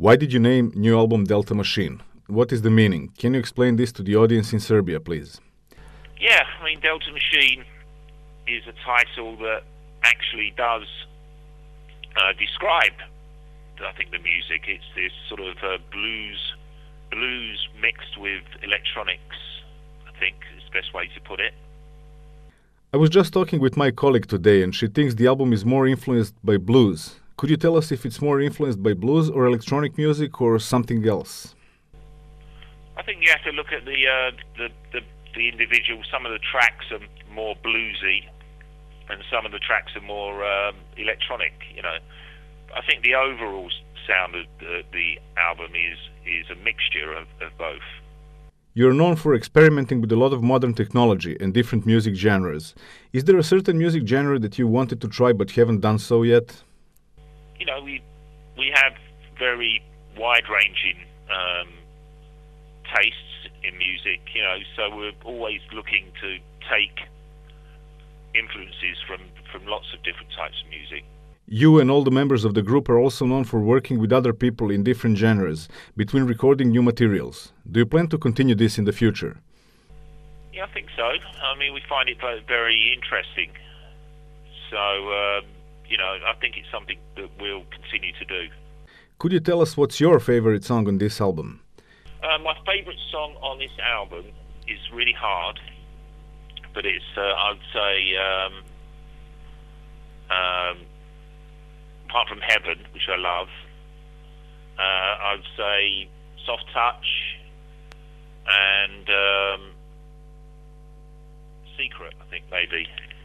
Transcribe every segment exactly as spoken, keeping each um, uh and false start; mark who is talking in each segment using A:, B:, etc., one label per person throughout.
A: Why did you name new album Delta Machine? What is the meaning? Can you explain this to the audience in Serbia, please?
B: Yeah, I mean, Delta Machine is a title that actually does uh, describe, I think, the music. It's this sort of uh, blues, blues mixed with electronics, I think is the best way to put it.
A: I was just talking with my colleague today, and she thinks the album is more influenced by blues. Could you tell us if it's more influenced by blues or electronic music or something else?
B: I think you have to look at the uh, the, the the individual. Some of the tracks are more bluesy, and some of the tracks are more um, electronic. You know, I think the overall sound of the, the album is is a mixture of, of both.
A: You're known for experimenting with a lot of modern technology and different music genres. Is there a certain music genre that you wanted to try but haven't done so yet?
B: You know, we we have very wide-ranging um, tastes in music. You know, so we're always looking to take influences from from lots of different types of music.
A: You and all the members of the group are also known for working with other people in different genres between recording new materials. Do you plan to continue this in the future?
B: Yeah, I think so. I mean, we find it very interesting. So, um, you know, I think it's something that we'll continue to do.
A: Could you tell us what's your favorite song on this album?
B: Uh, my favourite song on this album is really hard, but it's, uh, I'd say, um, um, apart from Heaven, which I love, uh, I'd say Soft Touch and um, Secret, I think, maybe.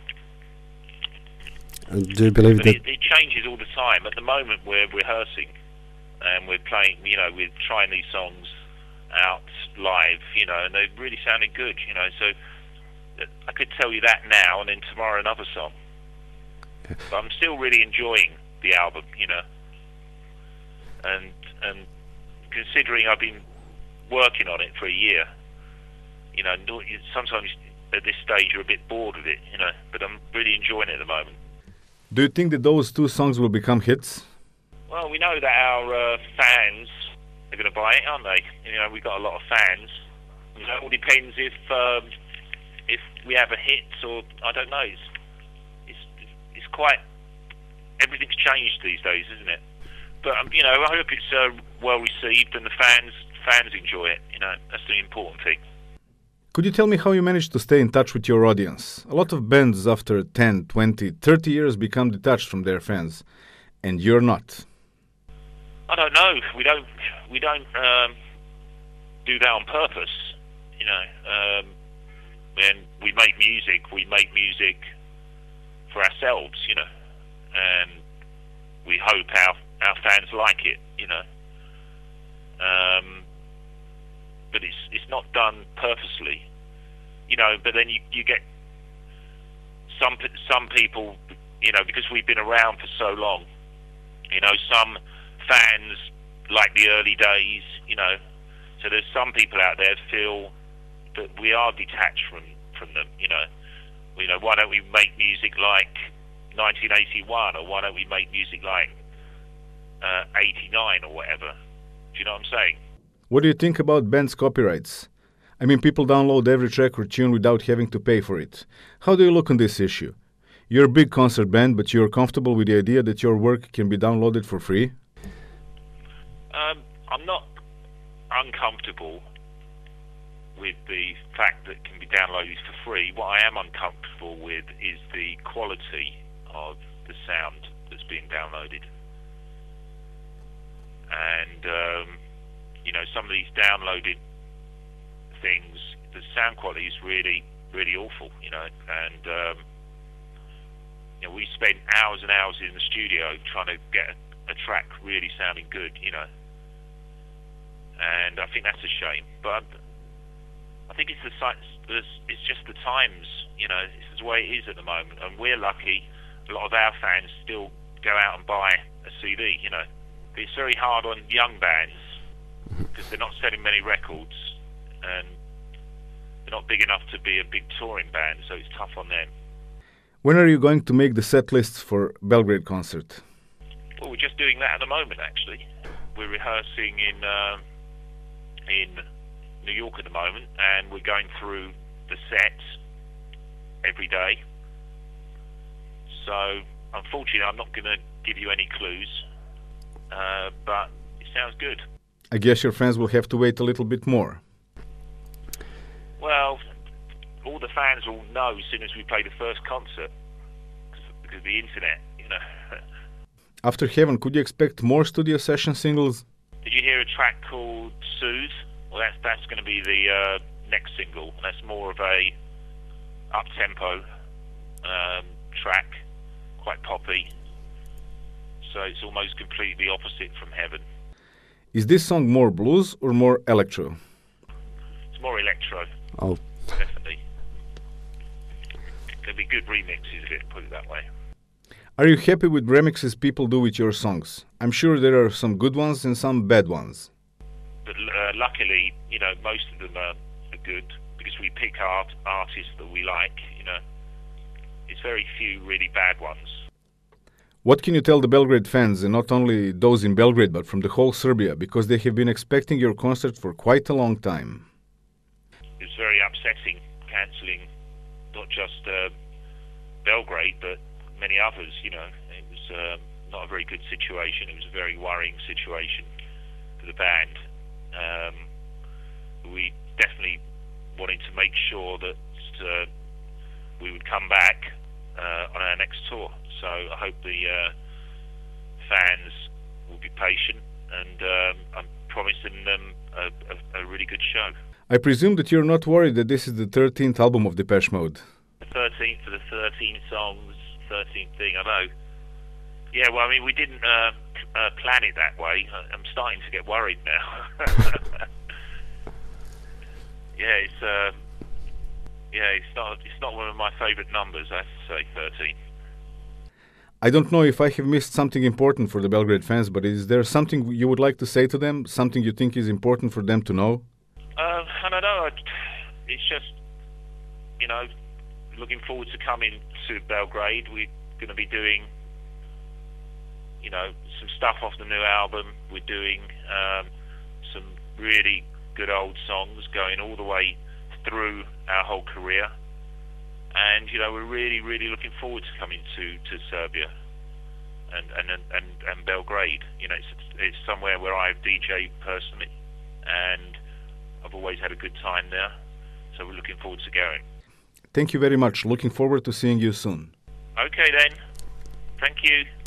C: And do you believe
B: but
C: that...
B: It, it changes all the time. At the moment, we're rehearsing and we're playing, you know, we're trying these songs out live, you know, and they're really sounding good, you know, so I could tell you that now and then tomorrow another song. Yeah. But I'm still really enjoying the album, you know, and and considering I've been working on it for a year, you know, sometimes at this stage you're a bit bored of it, you know, but I'm really enjoying it at the moment.
A: Do you think that those two songs will become hits?
B: Well, we know that our uh, fans are going to buy it, aren't they? You know, we've got a lot of fans. And it all depends if um, if we have a hit or I don't know. It's it's it's quite. Everything's changed these days, isn't it? But um, you know, I hope it's uh, well received and the fans fans enjoy it. You know, that's the important thing.
A: Could you tell me how you managed to stay in touch with your audience? A lot of bands after ten, twenty, thirty years become detached from their fans, and you're not.
B: I don't know. We don't we don't um, do that on purpose. You know, um, when we make music, we make music for ourselves. You know. And we hope our, our fans like it, you know. Um, but it's it's not done purposely, you know. But then you, you get some some people, you know, because we've been around for so long, you know. Some fans like the early days, you know. So there's some people out there feel that we are detached from from them, you know. You know, why don't we make music like nineteen eighty-one, or why don't we make music like uh, eighty-nine or whatever? Do you know what I'm saying?
A: What do you think about bands' copyrights? I mean, people download every track or tune without having to pay for it. How do you look on this issue? You're a big concert band, but you're comfortable with the idea that your work can be downloaded for free?
B: Um, I'm not uncomfortable with the fact that it can be downloaded for free. What I am uncomfortable with is the quality of the sound that's being downloaded. And, um, you know, some of these downloaded things, the sound quality is really, really awful, you know, and, um, you know, we spend hours and hours in the studio trying to get a, a track really sounding good, you know, and I think that's a shame. But I think it's the it's just the times, you know, it's the way it is at the moment, and we're lucky. A lot of our fans still go out and buy a C D, you know. But it's very hard on young bands because they're not selling many records and they're not big enough to be a big touring band, so it's tough on them.
A: When are you going to make the set lists for Belgrade concert?
B: Well, we're just doing that at the moment, actually. we're rehearsing in uh, in New York at the moment, and we're going through the sets every day. So, unfortunately, I'm not going to give you any clues, uh, but it sounds good.
A: I guess your fans will have to wait a little bit more.
B: Well, all the fans will know as soon as we play the first concert, because of the internet, you know.
A: After Heaven, could you expect more studio session singles?
B: Did you hear a track called Soothe? Well, that's that's going to be the uh, next single. That's more of a up-tempo um, track, quite poppy. So it's almost completely opposite from Heaven.
A: Is this song more blues or more electro?
B: It's more electro.
C: Oh,
B: definitely. There'll be good remixes of it, put it that way.
A: Are you happy with remixes people do with your songs? I'm sure there are some good ones and some bad ones.
B: But uh, luckily, you know, most of them are, are good because we pick art, artists that we like, you know. It's very few really bad ones.
A: What can you tell the Belgrade fans, and not only those in Belgrade, but from the whole Serbia, because they have been expecting your concert for quite a long time?
B: It was very upsetting, cancelling not just uh, Belgrade, but many others, you know. It was uh, not a very good situation. It was a very worrying situation for the band. Um, we definitely wanted to make sure that uh, we would come back uh, on our next tour. So I hope the uh, fans will be patient, and um, I'm promising them a, a, a really good show.
A: I presume that you're not worried that this is the thirteenth album of Depeche Mode.
B: The thirteenth for the thirteen songs, thirteenth thing, I know. Yeah, well, I mean, we didn't uh, uh, plan it that way. I'm starting to get worried now. yeah, it's uh, yeah, it's not it's not one of my favourite numbers, I have to say, thirteen.
A: I don't know if I have missed something important for the Belgrade fans, but is there something you would like to say to them? Something you think is important for them to know?
B: Uh, I don't know. It's just, you know, looking forward to coming to Belgrade. We're going to be doing, you know, some stuff off the new album. We're doing um, some really good old songs going all the way through our whole career. And, you know, we're really, really looking forward to coming to, to Serbia and, and, and, and Belgrade. You know, it's, it's somewhere where I've D J'd personally, and I've always had a good time there. So we're looking forward to going.
A: Thank you very much. Looking forward to seeing you soon.
B: Okay, then. Thank you.